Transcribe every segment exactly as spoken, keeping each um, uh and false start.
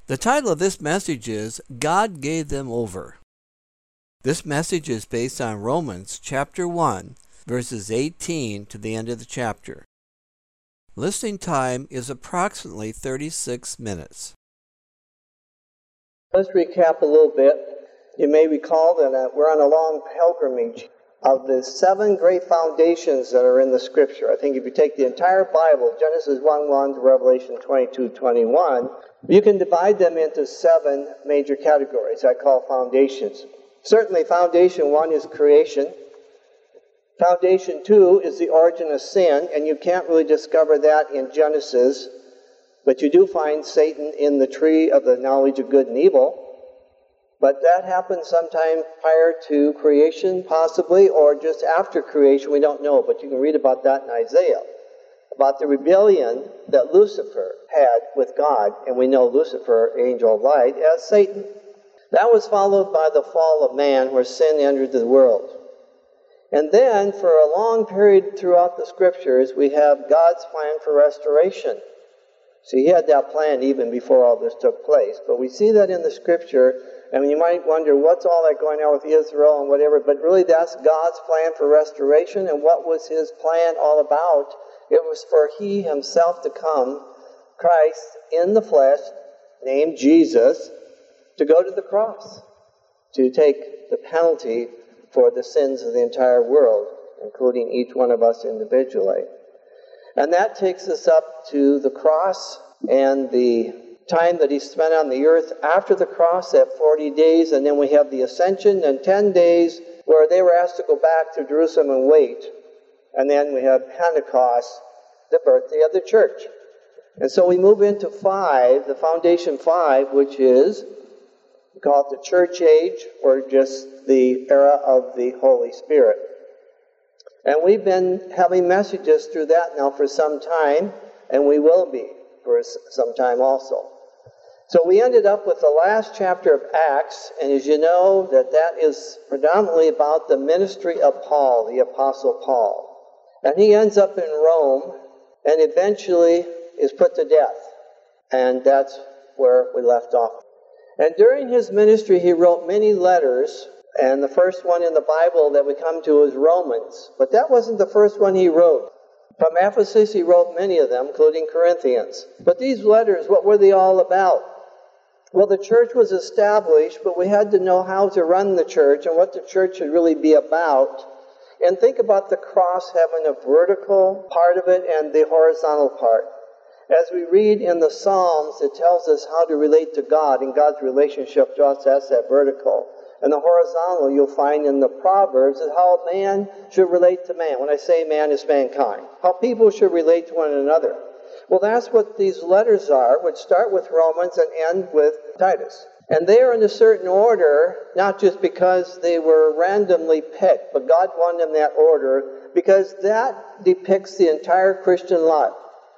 The title of this message is God Gave Them Over. This message is based on Romans chapter one, verses eighteen to the end of the chapter. Listening time is approximately thirty-six minutes. Let's recap a little bit. You may recall that we're on a long pilgrimage of the seven great foundations that are in the Scripture. I think if you take the entire Bible, Genesis one one to Revelation twenty-two twenty-one, you can divide them into seven major categories I call foundations. Certainly, foundation one is creation. Foundation two is the origin of sin, and you can't really discover that in Genesis, but you do find Satan in the tree of the knowledge of good and evil. But that happened sometime prior to creation, possibly, or just after creation. We don't know, but you can read about that in Isaiah, about the rebellion that Lucifer had with God, and we know Lucifer, angel of light, as Satan. That was followed by the fall of man, where sin entered the world. And then, for a long period throughout the Scriptures, we have God's plan for restoration. See, he had that plan even before all this took place. But we see that in the Scripture, and you might wonder, what's all that going on with Israel and whatever? But really, that's God's plan for restoration. And what was his plan all about? It was for he himself to come, Christ in the flesh, named Jesus, to go to the cross, to take the penalty for the sins of the entire world, including each one of us individually. And that takes us up to the cross and the time that he spent on the earth after the cross, at forty days, and then we have the ascension and ten days where they were asked to go back to Jerusalem and wait. And then we have Pentecost, the birthday of the church. And so we move into five, the foundation five, which is, we call it the church age, or just the era of the Holy Spirit. And we've been having messages through that now for some time, and we will be for some time also. So we ended up with the last chapter of Acts, and as you know, that that is predominantly about the ministry of Paul, the Apostle Paul. And he ends up in Rome, and eventually is put to death. And that's where we left off. And during his ministry, he wrote many letters, and the first one in the Bible that we come to is Romans. But that wasn't the first one he wrote. From Ephesus, he wrote many of them, including Corinthians. But these letters, what were they all about? Well, the church was established, but we had to know how to run the church and what the church should really be about. And think about the cross having a vertical part of it and the horizontal part. As we read in the Psalms, it tells us how to relate to God, and God's relationship to us, that's that vertical. And the horizontal you'll find in the Proverbs is how man should relate to man. When I say man, it's mankind. How people should relate to one another. Well, that's what these letters are, which start with Romans and end with Titus. And they are in a certain order, not just because they were randomly picked, but God wanted them in that order, because that depicts the entire Christian life.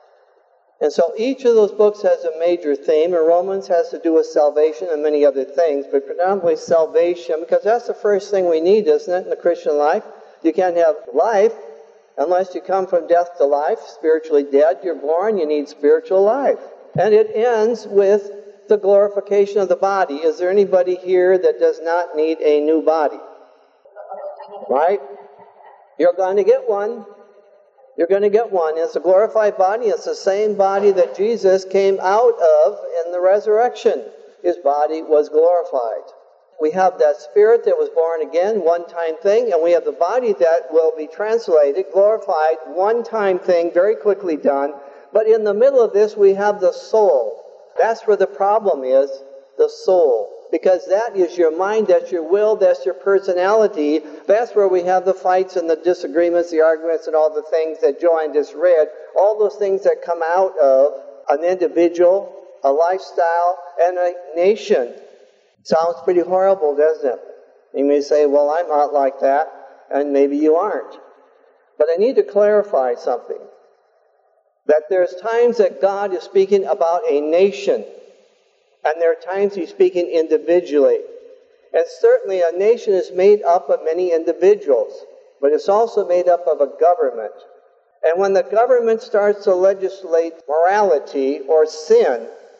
And so each of those books has a major theme, and Romans has to do with salvation and many other things, but predominantly salvation, because that's the first thing we need, isn't it, in the Christian life? You can't have life unless you come from death to life, spiritually dead. You're born, you need spiritual life. And it ends with the glorification of the body. Is there anybody here that does not need a new body? Right? You're going to get one. You're going to get one. It's a glorified body. It's the same body that Jesus came out of in the resurrection. His body was glorified. We have that spirit that was born again, one-time thing, and we have the body that will be translated, glorified, one-time thing, very quickly done. But in the middle of this, we have the soul. That's where the problem is, the soul. Because that is your mind, that's your will, that's your personality. That's where we have the fights and the disagreements, the arguments, and all the things that Joanne just read. All those things that come out of an individual, a lifestyle, and a nation. Sounds pretty horrible, doesn't it? You may say, well, I'm not like that, and maybe you aren't. But I need to clarify something. That there's times that God is speaking about a nation, and there are times He's speaking individually. And certainly a nation is made up of many individuals, but it's also made up of a government. And when the government starts to legislate morality or sin,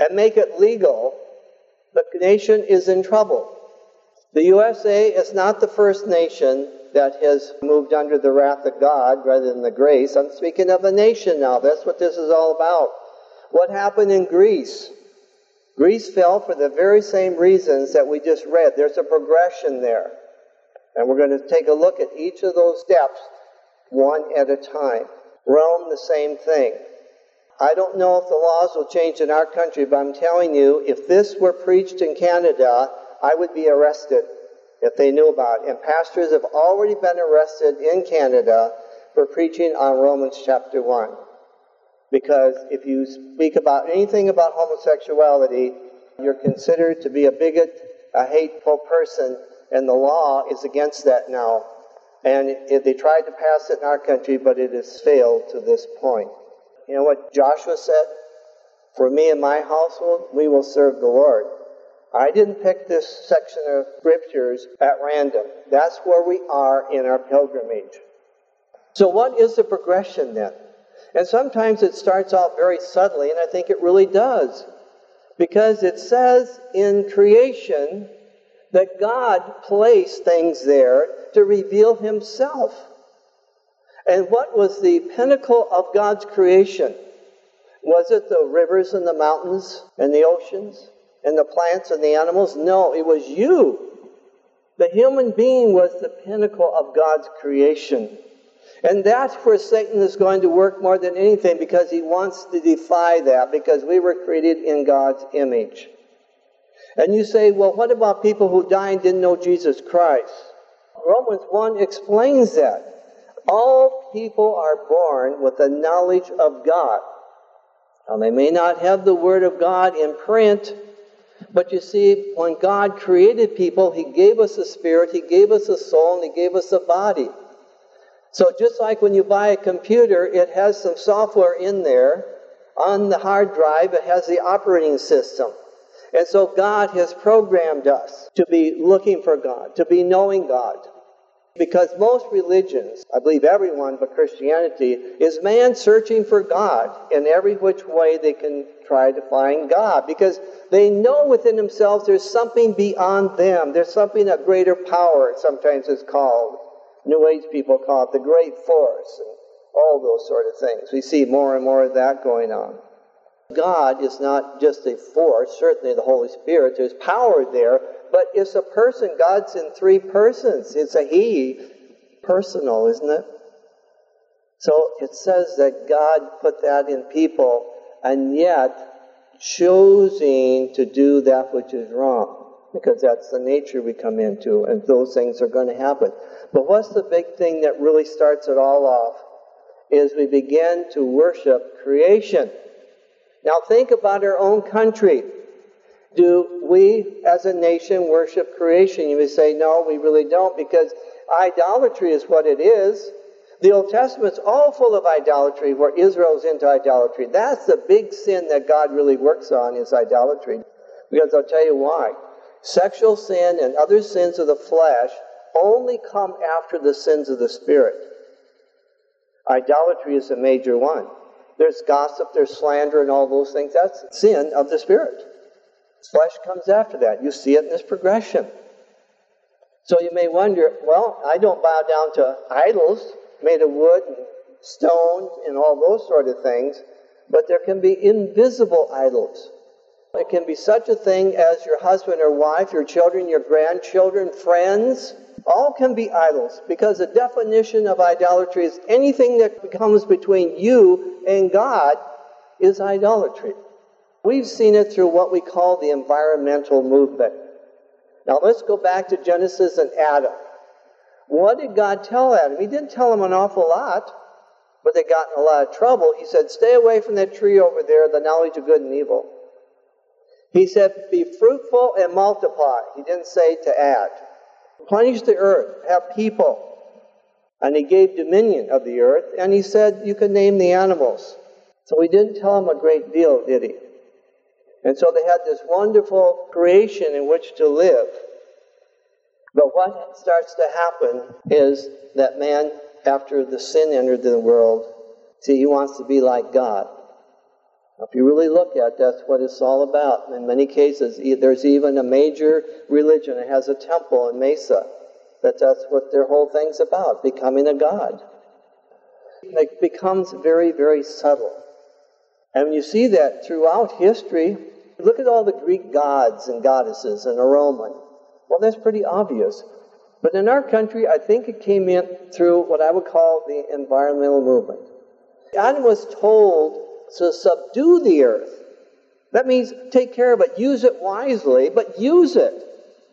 and make it legal, the nation is in trouble. The U S A is not the first nation that has moved under the wrath of God rather than the grace. I'm speaking of a nation now. That's what this is all about. What happened in Greece? Greece fell for the very same reasons that we just read. There's a progression there. And we're going to take a look at each of those steps one at a time. Rome, the same thing. I don't know if the laws will change in our country, but I'm telling you, if this were preached in Canada, I would be arrested if they knew about it. And pastors have already been arrested in Canada for preaching on Romans chapter one. Because if you speak about anything about homosexuality, you're considered to be a bigot, a hateful person, and the law is against that now. And it, they tried to pass it in our country, but it has failed to this point. You know what Joshua said? For me and my household, we will serve the Lord. I didn't pick this section of scriptures at random. That's where we are in our pilgrimage. So what is the progression then? And sometimes it starts out very subtly, and I think it really does. Because it says in creation that God placed things there to reveal himself. And what was the pinnacle of God's creation? Was it the rivers and the mountains and the oceans and the plants and the animals? No, it was you. The human being was the pinnacle of God's creation. And that's where Satan is going to work more than anything, because he wants to defy that, because we were created in God's image. And you say, well, what about people who died and didn't know Jesus Christ? Romans one explains that. All people are born with the knowledge of God. Now, they may not have the Word of God in print, but you see, when God created people, he gave us a spirit, he gave us a soul, and he gave us a body. So just like when you buy a computer, it has some software in there. On the hard drive, it has the operating system. And so God has programmed us to be looking for God, to be knowing God. Because most religions, I believe everyone but Christianity, is man searching for God in every which way they can try to find God. Because they know within themselves there's something beyond them. There's something, a greater power, sometimes it's called. New Age people call it the great force, and all those sort of things. We see more and more of that going on. God is not just a force, certainly the Holy Spirit, there's power there, but it's a person. God's in three persons. It's a he, personal, isn't it? So it says that God put that in people, and yet choosing to do that which is wrong, because that's the nature we come into, and those things are going to happen. But what's the big thing that really starts it all off? Is we begin to worship creation. Now think about our own country. Do we as a nation worship creation? You may say, no, we really don't, because idolatry is what it is. The Old Testament's all full of idolatry, where Israel's into idolatry. That's the big sin that God really works on, is idolatry. Because I'll tell you why. Sexual sin and other sins of the flesh only come after the sins of the Spirit. Idolatry is a major one. There's gossip, there's slander, and all those things. That's sin of the Spirit. Flesh comes after that. You see it in this progression. So you may wonder, well, I don't bow down to idols made of wood and stone and all those sort of things, but there can be invisible idols. It can be such a thing as your husband or wife, your children, your grandchildren, friends. All can be idols, because the definition of idolatry is anything that comes between you and God is idolatry. We've seen it through what we call the environmental movement. Now let's go back to Genesis and Adam. What did God tell Adam? He didn't tell him an awful lot, but they got in a lot of trouble. He said, stay away from that tree over there, the knowledge of good and evil. He said, be fruitful and multiply. He didn't say to add. Replenish the earth, have people. And he gave dominion of the earth, and he said you could name the animals. So he didn't tell him a great deal, did he? And so they had this wonderful creation in which to live. But what starts to happen is that man, after the sin entered the world, see, he wants to be like God. If you really look at it, that's what it's all about. In many cases, there's even a major religion that has a temple in Mesa. That that's what their whole thing's about, becoming a god. It becomes very, very subtle. And when you see that throughout history, look at all the Greek gods and goddesses and the Roman. Well, that's pretty obvious. But in our country, I think it came in through what I would call the environmental movement. God was told to subdue the earth. That means take care of it, use it wisely, but use it.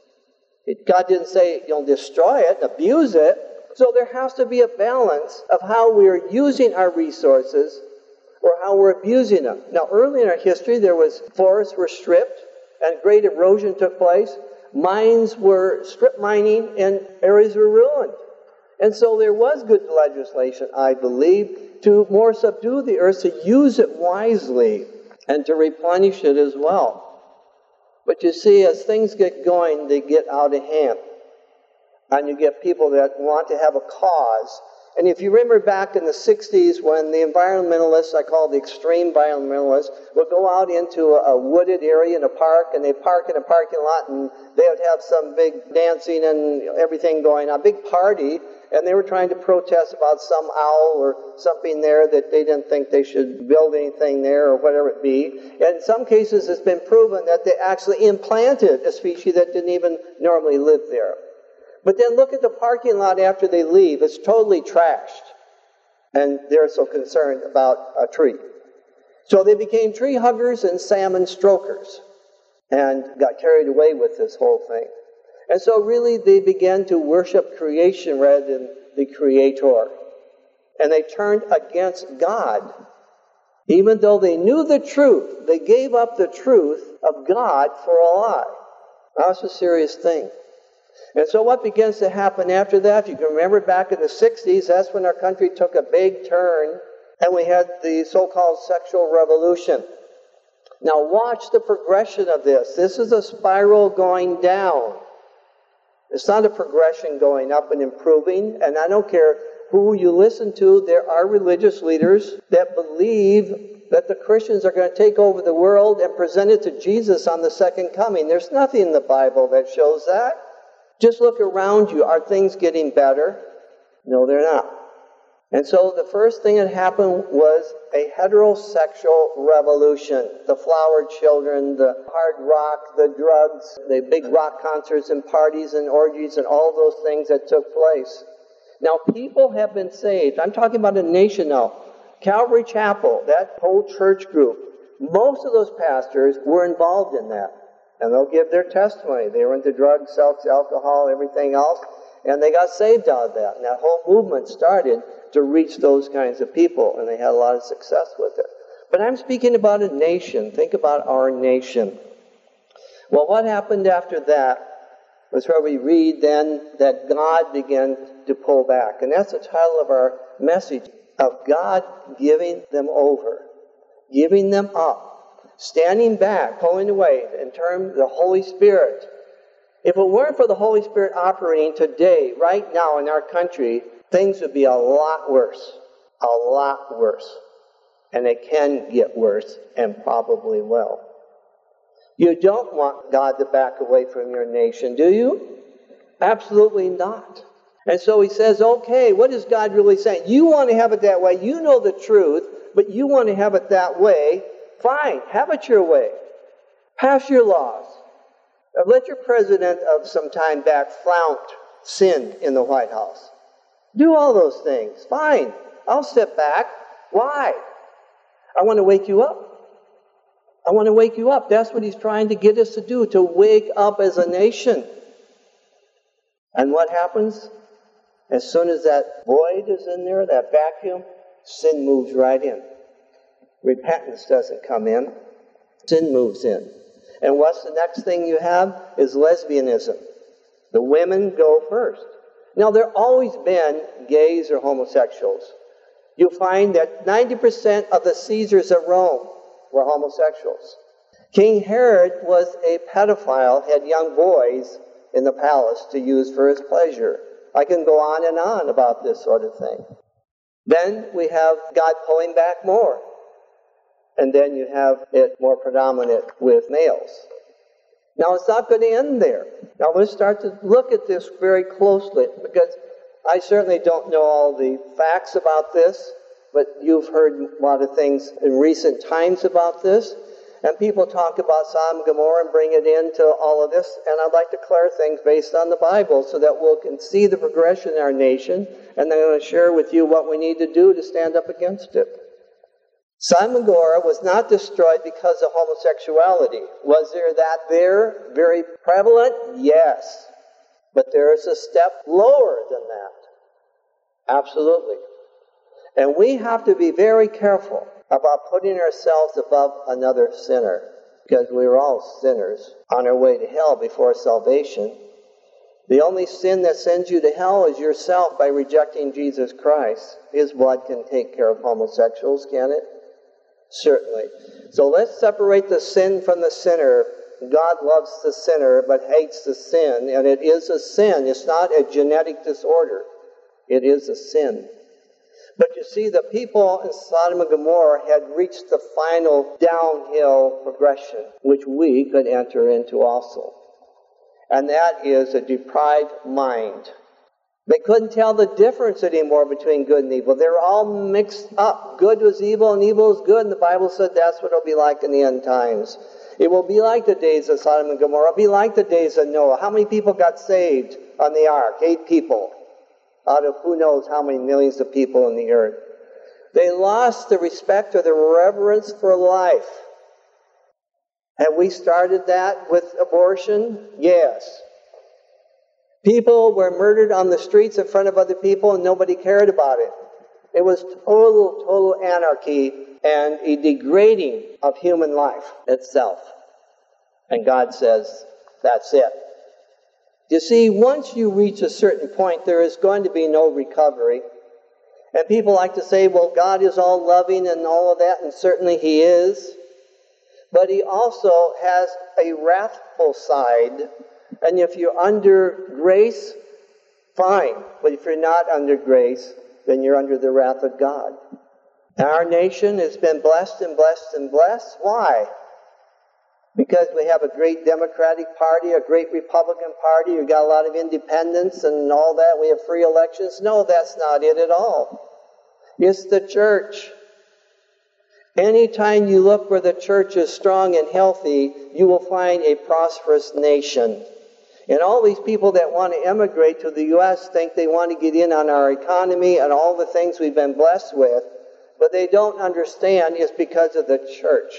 It God didn't say, you know, destroy it, abuse it. So there has to be a balance of how we are using our resources or how we're abusing them. Now, early in our history, there was forests were stripped and great erosion took place. Mines were strip mining and areas were ruined. And so there was good legislation, I believe, to more subdue the earth, to use it wisely and to replenish it as well. But you see, as things get going, they get out of hand. And you get people that want to have a cause. And if you remember back in the sixties when the environmentalists, I call the extreme environmentalists, would go out into a, a wooded area in a park, and they'd park in a parking lot, and they would have some big dancing and everything going on, a big party, and they were trying to protest about some owl or something there that they didn't think they should build anything there or whatever it be. And in some cases it's been proven that they actually implanted a species that didn't even normally live there. But then look at the parking lot after they leave. It's totally trashed. And they're so concerned about a tree. So they became tree huggers and salmon strokers and got carried away with this whole thing. And so really they began to worship creation rather than the Creator. And they turned against God. Even though they knew the truth, they gave up the truth of God for a lie. That's a serious thing. And so what begins to happen after that, if you can remember back in the sixties, that's when our country took a big turn, and we had the so-called sexual revolution. Now watch the progression of this. This is a spiral going down. It's not a progression going up and improving, and I don't care who you listen to, there are religious leaders that believe that the Christians are going to take over the world and present it to Jesus on the second coming. There's nothing in the Bible that shows that. Just look around you. Are things getting better? No, they're not. And so the first thing that happened was a heterosexual revolution. The flower children, the hard rock, the drugs, the big rock concerts and parties and orgies and all those things that took place. Now, people have been saved. I'm talking about a nation now. Calvary Chapel, that whole church group, most of those pastors were involved in that. And they'll give their testimony. They were into drugs, sex, alcohol, everything else. And they got saved out of that. And that whole movement started to reach those kinds of people. And they had a lot of success with it. But I'm speaking about a nation. Think about our nation. Well, what happened after that was where we read then that God began to pull back. And that's the title of our message, of God giving them over, giving them up. Standing back, pulling away, in terms of the Holy Spirit. If it weren't for the Holy Spirit operating today, right now in our country, things would be a lot worse. A lot worse. And it can get worse, and probably will. You don't want God to back away from your nation, do you? Absolutely not. And so he says, okay, what is God really saying? You want to have it that way. You know the truth, but you want to have it that way. Fine, have it your way. Pass your laws. Let your president of some time back flaunt sin in the White House. Do all those things. Fine, I'll step back. Why? I want to wake you up. I want to wake you up. That's what he's trying to get us to do, to wake up as a nation. And what happens? As soon as that void is in there, that vacuum, sin moves right in. Repentance doesn't come in. Sin moves in. And what's the next thing you have is lesbianism. The women go first. Now, there have always been gays or homosexuals. You'll find that ninety percent of the Caesars of Rome were homosexuals. King Herod was a pedophile, had young boys in the palace to use for his pleasure. I can go on and on about this sort of thing. Then we have God pulling back more. and then you have it more predominant with males. Now, it's not going to end there. Now, let's start to look at this very closely, because I certainly don't know all the facts about this, but you've heard a lot of things in recent times about this. And people talk about Sodom and Gomorrah and bring it into all of this. And I'd like to clear things based on the Bible so that we can see the progression in our nation. And then I'm going to share with you what we need to do to stand up against it. Sodom and Gomorrah was not destroyed because of homosexuality. Was there that there? Very prevalent? Yes. But there is a step lower than that. Absolutely. And we have to be very careful about putting ourselves above another sinner, because we're all sinners on our way to hell before salvation. The only sin that sends you to hell is yourself by rejecting Jesus Christ. His blood can take care of homosexuals, can it? Certainly. So let's separate the sin from the sinner. God loves the sinner but hates the sin, and it is a sin. It's not a genetic disorder. It is a sin. But you see, the people in Sodom and Gomorrah had reached the final downhill progression, which we could enter into also. And that is a deprived mind. They couldn't tell the difference anymore between good and evil. They were all mixed up. Good was evil and evil was good. And the Bible said that's what it'll be like in the end times. It will be like the days of Sodom and Gomorrah. It'll be like the days of Noah. How many people got saved on the ark? Eight people. Out of who knows how many millions of people in the earth. They lost the respect or the reverence for life. Have we started that with abortion? Yes. People were murdered on the streets in front of other people and nobody cared about it. It was total, total anarchy and a degrading of human life itself. And God says, that's it. You see, once you reach a certain point, there is going to be no recovery. And people like to say, well, God is all loving and all of that, and certainly He is. But He also has a wrathful side. And if you're under grace, fine. But if you're not under grace, then you're under the wrath of God. And our nation has been blessed and blessed and blessed. Why? Because we have a great Democratic Party, a great Republican Party, we've got a lot of independents and all that, we have free elections. No, that's not it at all. It's the church. Anytime you look where the church is strong and healthy, you will find a prosperous nation. And all these people that want to emigrate to the U S think they want to get in on our economy and all the things we've been blessed with, but they don't understand it's because of the church.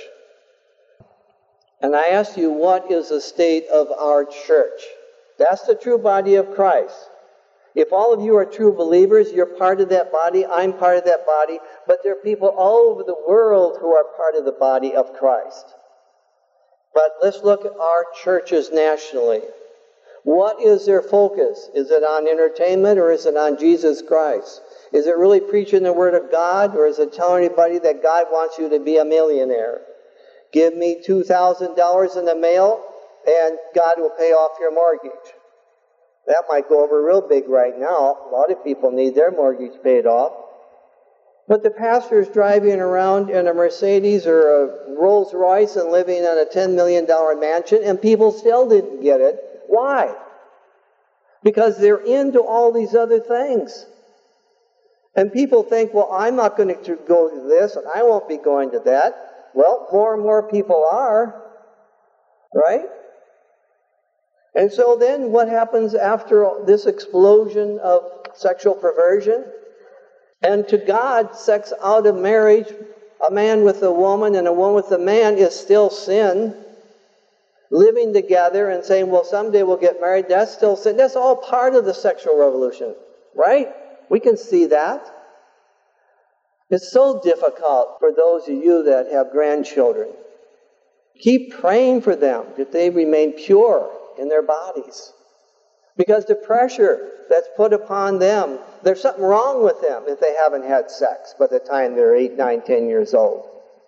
And I ask you, what is the state of our church? That's the true body of Christ. If all of you are true believers, you're part of that body, I'm part of that body, but there are people all over the world who are part of the body of Christ. But let's look at our churches nationally. What is their focus? Is it on entertainment or is it on Jesus Christ? Is it really preaching the Word of God, or is it telling everybody that God wants you to be a millionaire? Give me two thousand dollars in the mail, and God will pay off your mortgage. That might go over real big right now. A lot of people need their mortgage paid off. But the pastor is driving around in a Mercedes or a Rolls Royce and living in a ten million dollars mansion, and people still didn't get it. Why? Because they're into all these other things. And people think, well, I'm not going to go to this, and I won't be going to that. Well, more and more people are, right? And so then what happens after this explosion of sexual perversion? And to God, sex out of marriage, a man with a woman and a woman with a man, is still sin. Living together and saying, well, someday we'll get married, that's still sin. That's all part of the sexual revolution, right? We can see that. It's so difficult for those of you that have grandchildren. Keep praying for them that they remain pure in their bodies. Because the pressure that's put upon them, there's something wrong with them if they haven't had sex by the time they're eight, nine, ten years old.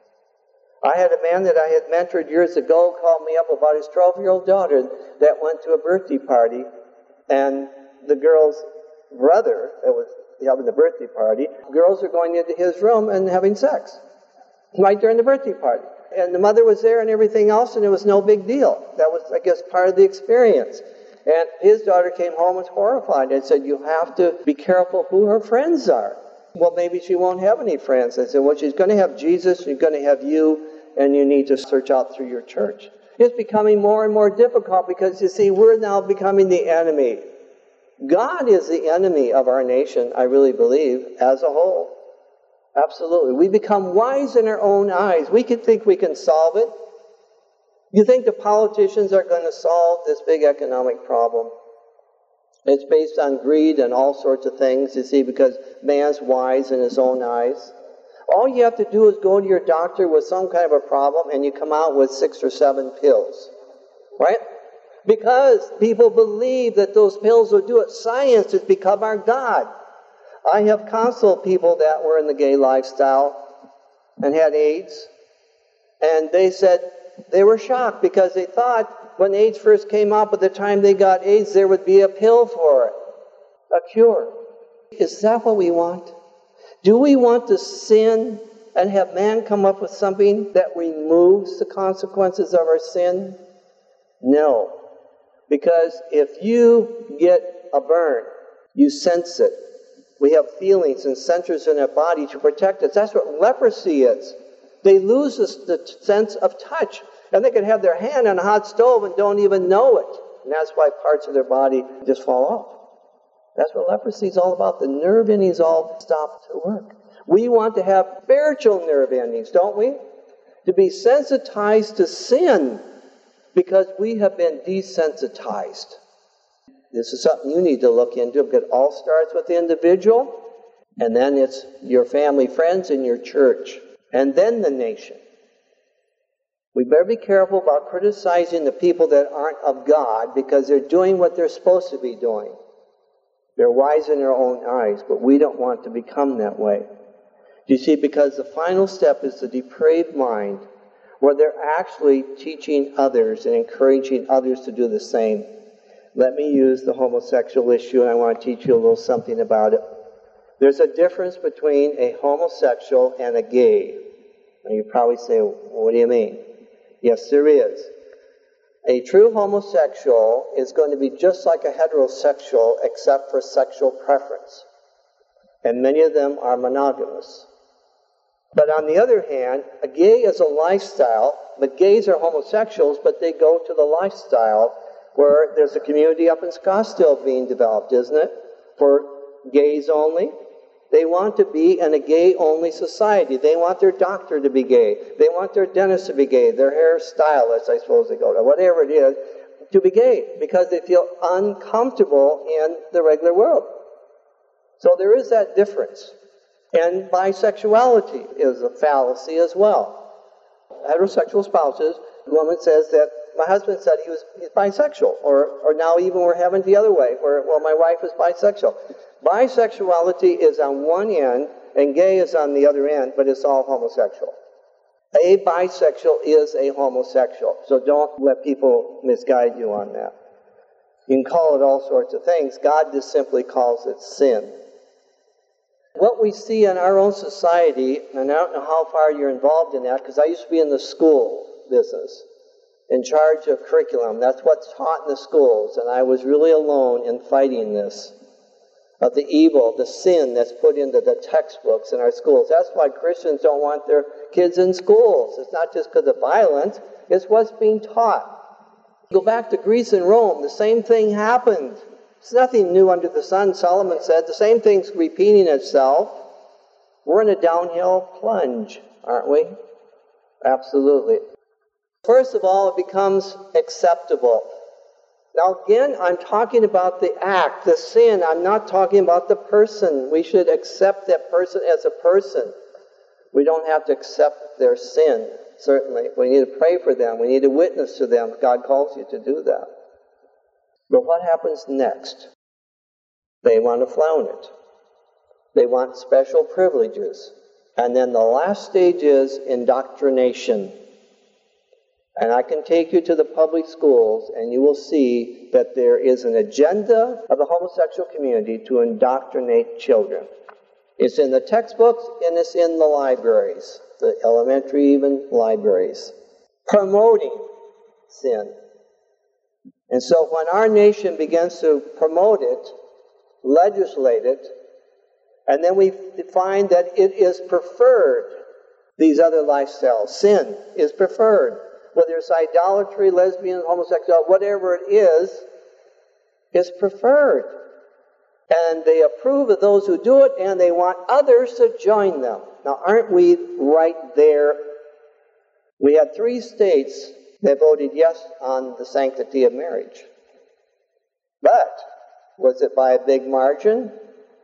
I had a man that I had mentored years ago call me up about his twelve-year-old daughter that went to a birthday party, and the girl's brother that was having the birthday party, girls are going into his room and having sex. right during the birthday party. And the mother was there and everything else, and it was no big deal. That was, I guess, part of the experience. And his daughter came home and was horrified and said, you have to be careful who her friends are. Well, maybe she won't have any friends. I said, well, she's going to have Jesus, she's going to have you, and you need to search out through your church. It's becoming more and more difficult because, you see, we're now becoming the enemy. God is the enemy of our nation, I really believe, as a whole. Absolutely. We become wise in our own eyes. We can think we can solve it. You think the politicians are going to solve this big economic problem? It's based on greed and all sorts of things, you see, because man's wise in his own eyes. All you have to do is go to your doctor with some kind of a problem and you come out with six or seven pills. Right? Because people believe that those pills will do it. Science has become our God. I have counseled people that were in the gay lifestyle and had AIDS, and they said they were shocked because they thought when AIDS first came out, by the time they got AIDS, there would be a pill for it, a cure. Is that what we want? Do we want to sin and have man come up with something that removes the consequences of our sin? No. Because if you get a burn, you sense it. We have feelings and sensors in our body to protect us. That's what leprosy is. They lose the sense of touch. And they can have their hand on a hot stove and don't even know it. And that's why parts of their body just fall off. That's what leprosy is all about. The nerve endings all stop to work. We want to have spiritual nerve endings, don't we? To be sensitized to sin because we have been desensitized. This is something you need to look into because it all starts with the individual, and then it's your family, friends, and your church, and then the nation. We better be careful about criticizing the people that aren't of God because they're doing what they're supposed to be doing. They're wise in their own eyes, but we don't want to become that way. You see, because the final step is the depraved mind, where they're actually teaching others and encouraging others to do the same. Let me use the homosexual issue, and I want to teach you a little something about it. There's a difference between a homosexual and a gay. And you probably say, well, what do you mean? Yes, there is. A true homosexual is going to be just like a heterosexual except for sexual preference. And many of them are monogamous. But on the other hand, a gay is a lifestyle, but gays are homosexuals, but they go to the lifestyle where there's a community up in Scottsdale being developed, isn't it? For gays only. They want to be in a gay-only society. They want their doctor to be gay. They want their dentist to be gay. Their hairstylist, I suppose they go to, whatever it is, to be gay because they feel uncomfortable in the regular world. So there is that difference. And bisexuality is a fallacy as well. Heterosexual spouses, the woman says that my husband said he was he's bisexual, or or now even we're having it the other way, where, well, my wife is bisexual. Bisexuality is on one end, and gay is on the other end, but it's all homosexual. A bisexual is a homosexual, so don't let people misguide you on that. You can call it all sorts of things. God just simply calls it sin. What we see in our own society, and I don't know how far you're involved in that, because I used to be in the school business, in charge of curriculum. That's what's taught in the schools, and I was really alone in fighting this, of the evil, the sin that's put into the textbooks in our schools. That's why Christians don't want their kids in schools. It's not just because of violence, it's what's being taught. Go back to Greece and Rome, the same thing happened. It's nothing new under the sun, Solomon said. The same thing's repeating itself. We're in a downhill plunge, aren't we? Absolutely. First of all, it becomes acceptable. Now again, I'm talking about the act, the sin. I'm not talking about the person. We should accept that person as a person. We don't have to accept their sin, certainly. We need to pray for them. We need to witness to them. God calls you to do that. But what happens next? They want to flout it. They want special privileges. And then the last stage is indoctrination. And I can take you to the public schools and you will see that there is an agenda of the homosexual community to indoctrinate children. It's in the textbooks and it's in the libraries. the elementary, even libraries, promoting sin. And so when our nation begins to promote it, legislate it, and then we find that it is preferred, these other lifestyles, sin is preferred, whether it's idolatry, lesbian, homosexual, whatever it is, is preferred. And they approve of those who do it, and they want others to join them. Now, aren't we right there? We had three states that voted yes on the sanctity of marriage. But was it by a big margin?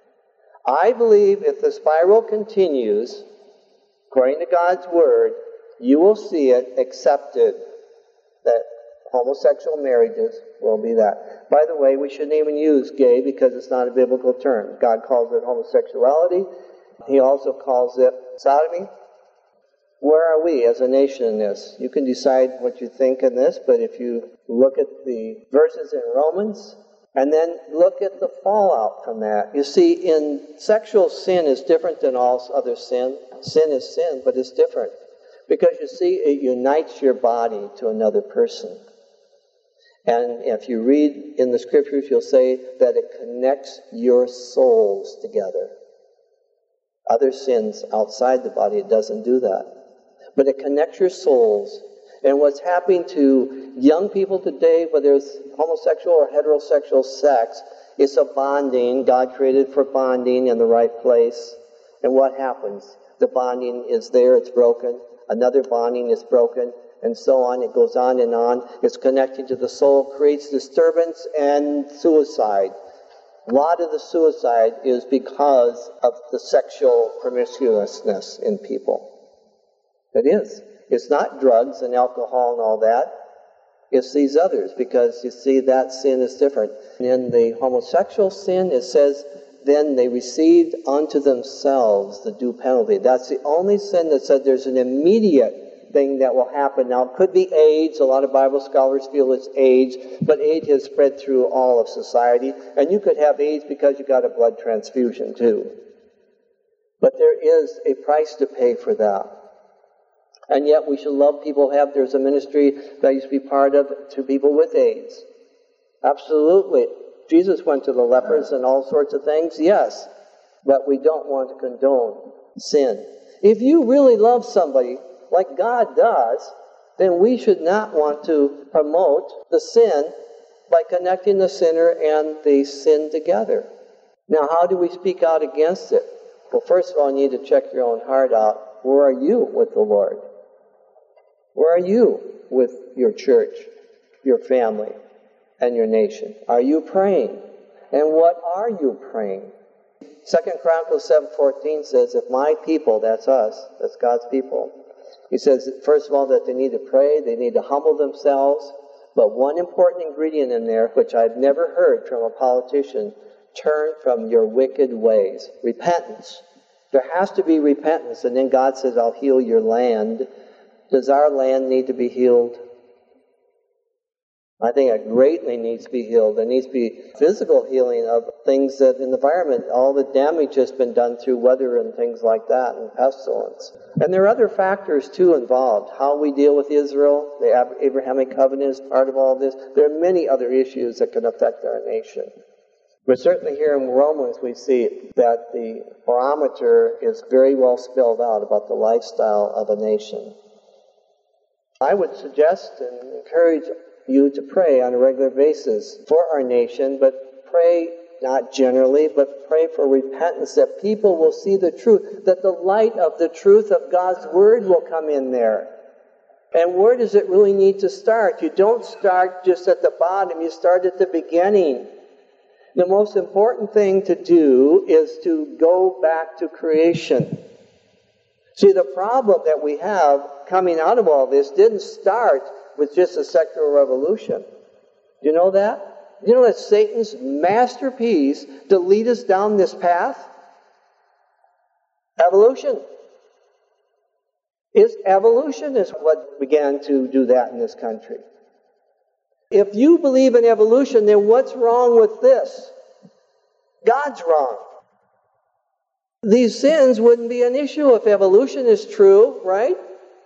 I believe if the spiral continues, according to God's Word, you will see it accepted that homosexual marriages will be that. By the way, we shouldn't even use gay because it's not a biblical term. God calls it homosexuality. He also calls it sodomy. Where are we as a nation in this? You can decide what you think in this, but if you look at the verses in Romans, and then look at the fallout from that. You see, in sexual sin is different than all other sin. Sin is sin, but it's different. Because you see, it unites your body to another person. And if you read in the Scriptures, you'll say that it connects your souls together. Other sins outside the body, it doesn't do that. But it connects your souls. And what's happening to young people today, whether it's homosexual or heterosexual sex, it's a bonding. God created for bonding in the right place. And what happens? The bonding is there, it's broken. Another bonding is broken, and so on. It goes on and on. It's connecting to the soul, creates disturbance and suicide. A lot of the suicide is because of the sexual promiscuousness in people. It is. It's not drugs and alcohol and all that. It's these others, because you see that sin is different. In the homosexual sin, it says, then they received unto themselves the due penalty. That's the only sin that said there's an immediate thing that will happen. Now, it could be AIDS. A lot of Bible scholars feel it's AIDS, but AIDS has spread through all of society. And you could have AIDS because you got a blood transfusion, too. But there is a price to pay for that. And yet we should love people who have, there's a ministry that I used to be part of to people with AIDS. Absolutely. Jesus went to the lepers and all sorts of things, yes. But we don't want to condone sin. If you really love somebody like God does, then we should not want to promote the sin by connecting the sinner and the sin together. Now, how do we speak out against it? Well, first of all, you need to check your own heart out. Where are you with the Lord? Where are you with your church, your family, and your nation? Are you praying? And what are you praying? Second Chronicles seven fourteen says, if my people, that's us, that's God's people, he says, first of all, that they need to pray, they need to humble themselves. But one important ingredient in there, which I've never heard from a politician, turn from your wicked ways. Repentance. There has to be repentance, and then God says, I'll heal your land. Does our land need to be healed? I think it greatly needs to be healed. There needs to be physical healing of things that in the environment, all the damage has been done through weather and things like that, and pestilence. And there are other factors, too, involved. How we deal with Israel, the Abrahamic covenant is part of all this. There are many other issues that can affect our nation. But certainly here in Romans, we see that the barometer is very well spelled out about the lifestyle of a nation. I would suggest and encourage you to pray on a regular basis for our nation, but pray not generally, but pray for repentance, that people will see the truth, that the light of the truth of God's Word will come in there. And where does it really need to start? You don't start just at the bottom, you start at the beginning. The most important thing to do is to go back to creation. See, the problem that we have coming out of all this didn't start with just a sexual revolution. Do you know that? Do you know that Satan's masterpiece to lead us down this path? Evolution. It's evolution is what began to do that in this country. If you believe in evolution, then what's wrong with this? God's wrong. these sins wouldn't be an issue if evolution is true, right?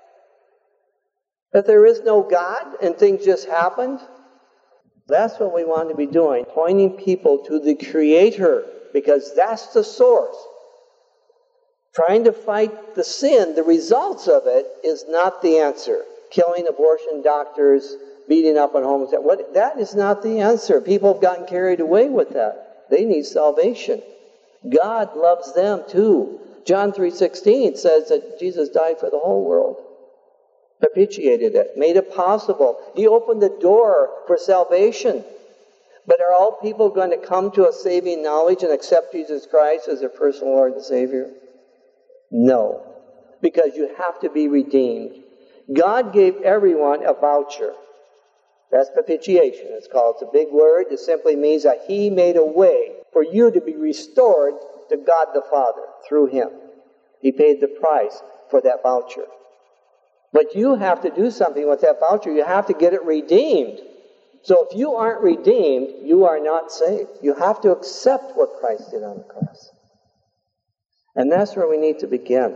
If there is no God and things just happened. That's what we want to be doing, pointing people to the Creator, because that's the source. Trying to fight the sin, the results of it, is not the answer. Killing abortion doctors, beating up on homosexuals, that is not the answer. People have gotten carried away with that. They need salvation. God loves them too. John three sixteen says that Jesus died for the whole world. Propitiated it, made it possible. He opened the door for salvation. But are all people going to come to a saving knowledge and accept Jesus Christ as their personal Lord and Savior? No. Because you have to be redeemed. God gave everyone a voucher. That's propitiation, it's called. It's a big word. It simply means that He made a way for you to be restored to God the Father through Him. He paid the price for that voucher. But you have to do something with that voucher. You have to get it redeemed. So if you aren't redeemed, you are not saved. You have to accept what Christ did on the cross. And that's where we need to begin.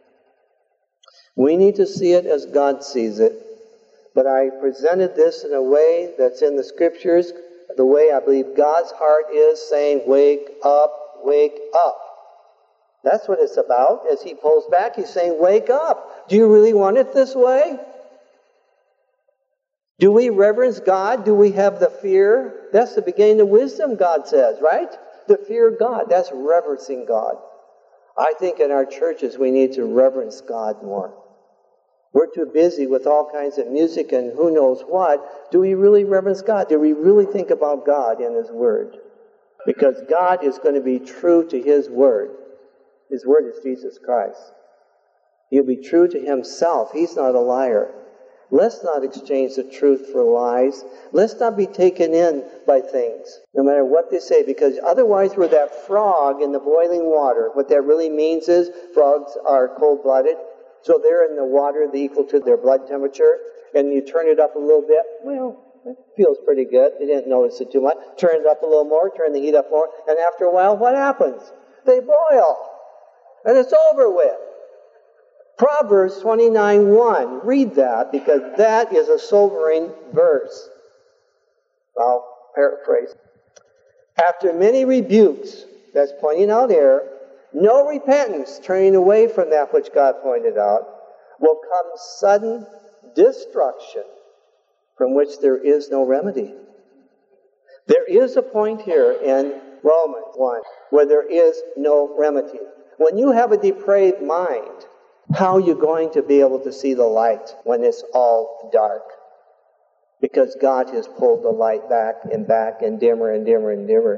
We need to see it as God sees it. But I presented this in a way that's in the Scriptures, the way I believe God's heart is, saying, wake up, wake up. That's what it's about. As He pulls back, He's saying, wake up. Do you really want it this way? Do we reverence God? Do we have the fear? That's the beginning of wisdom, God says, right? The fear of God. That's reverencing God. I think in our churches we need to reverence God more. We're too busy with all kinds of music and who knows what. Do we really reverence God? Do we really think about God in His Word? Because God is going to be true to His Word. His Word is Jesus Christ. He'll be true to Himself. He's not a liar. Let's not exchange the truth for lies. Let's not be taken in by things, no matter what they say, because otherwise we're that frog in the boiling water. What that really means is frogs are cold-blooded, so they're in the water equal to their blood temperature, and you turn it up a little bit, well, it feels pretty good. They didn't notice it too much. Turn it up a little more, turn the heat up more, and after a while, what happens? They boil, and it's over with. Proverbs twenty-nine one. Read that, because that is a sobering verse. I'll paraphrase. After many rebukes, that's pointing out error, no repentance, turning away from that which God pointed out, will come sudden destruction from which there is no remedy. There is a point here in Romans one where there is no remedy. When you have a depraved mind, how are you going to be able to see the light when it's all dark? Because God has pulled the light back and back and dimmer and dimmer and dimmer.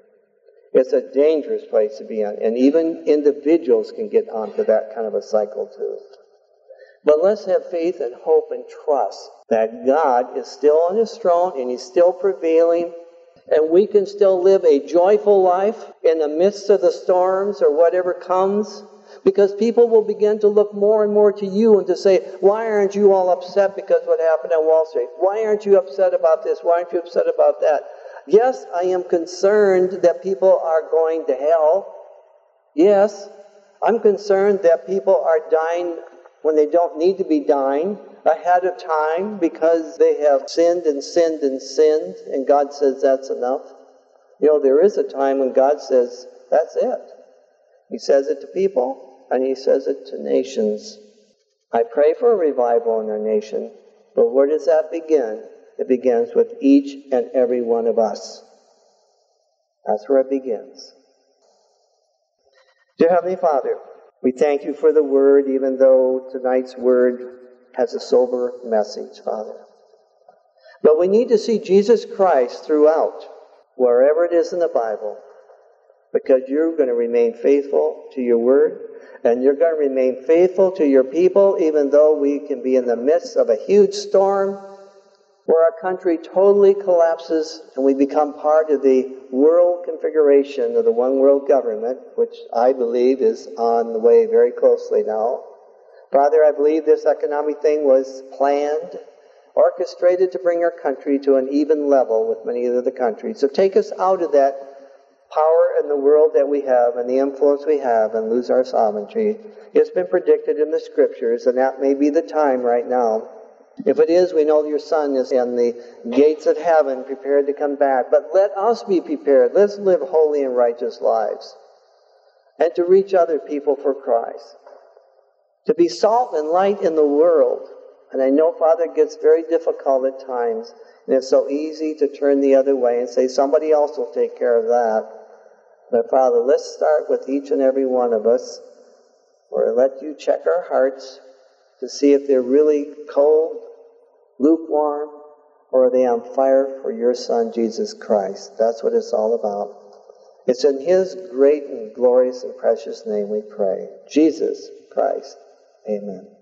It's a dangerous place to be on. And even individuals can get onto that kind of a cycle too. But let's have faith and hope and trust that God is still on His throne and He's still prevailing. And we can still live a joyful life in the midst of the storms or whatever comes. Because people will begin to look more and more to you and to say, why aren't you all upset because what happened on Wall Street? Why aren't you upset about this? Why aren't you upset about that? Yes, I am concerned that people are going to hell. Yes, I'm concerned that people are dying when they don't need to be dying ahead of time because they have sinned and sinned and sinned, and God says that's enough. You know, there is a time when God says, that's it. He says it to people, and He says it to nations. I pray for a revival in our nation, but where does that begin? It begins with each and every one of us. That's where it begins. Dear Heavenly Father, we thank You for the Word, even though tonight's Word has a sober message, Father. But we need to see Jesus Christ throughout, wherever it is in the Bible. Because You're going to remain faithful to Your Word, and You're going to remain faithful to Your people, even though we can be in the midst of a huge storm where our country totally collapses and we become part of the world configuration of the one world government, which I believe is on the way very closely now. Father, I believe this economic thing was planned, orchestrated to bring our country to an even level with many other countries. So take us out of that power in the world that we have and the influence we have and lose our sovereignty. It's been predicted in the Scriptures, and that may be the time right now. If it is, we know your Son is in the gates of heaven, prepared to come back. But let us be prepared. Let's live holy and righteous lives. And to reach other people for Christ. To be salt and light in the world. And I know, Father, it gets very difficult at times. And it's so easy to turn the other way and say, somebody else will take care of that. But Father, let's start with each and every one of us. Or let you check our hearts to see if they're really cold, lukewarm, or are they on fire for your Son, Jesus Christ. That's what it's all about. It's in His great and glorious and precious name we pray. Jesus Christ. Amen.